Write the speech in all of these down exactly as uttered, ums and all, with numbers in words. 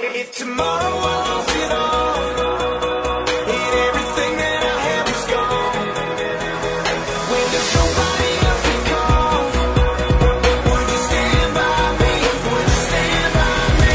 If tomorrow I lost it all, and everything that I had was gone, when there's nobody else to call, would you stand by me? Would you stand by me?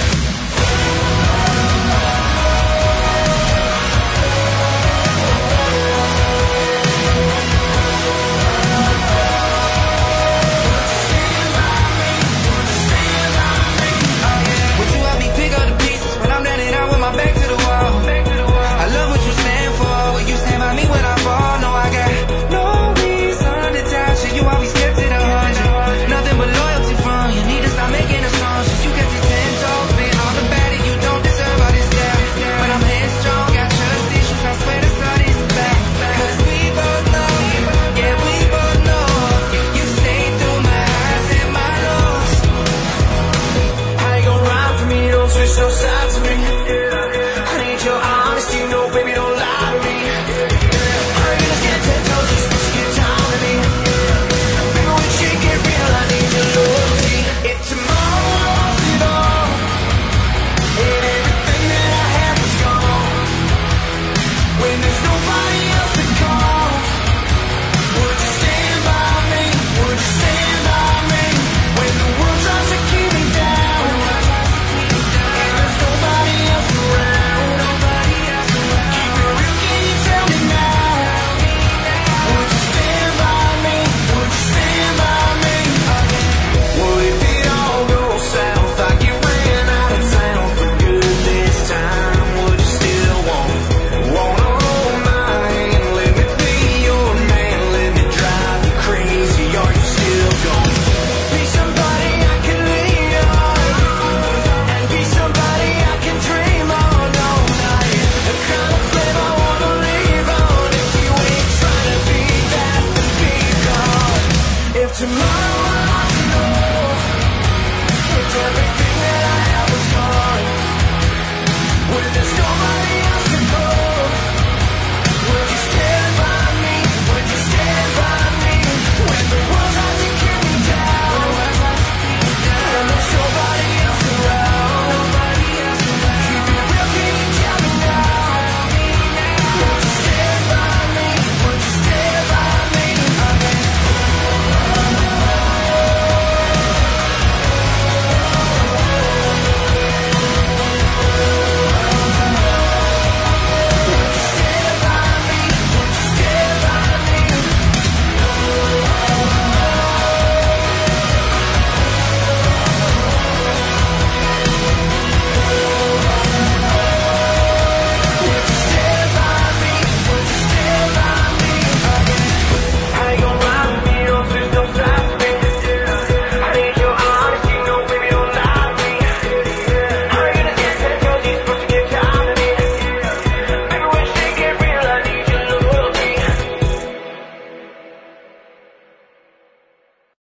Stand by me? Would you stand by me? Oh yeah. Would you help me pick up the pieces when I'm running out with my back to the wall? I love what you stand for. Will you stand by me when I fall? No, I got no reason to doubt you. You always kept it a hundred. Nothing but loyalty from you. Need to stop making assumptions. You kept it ten toes. Been all about it. You don't deserve all this doubt. But I'm headstrong. Got trust issues. I swear that's all this about. Cause we both know. Yeah, we both know. You stayed through my highs and my lows. How you gon' ride for me? Don't switch no sides to me.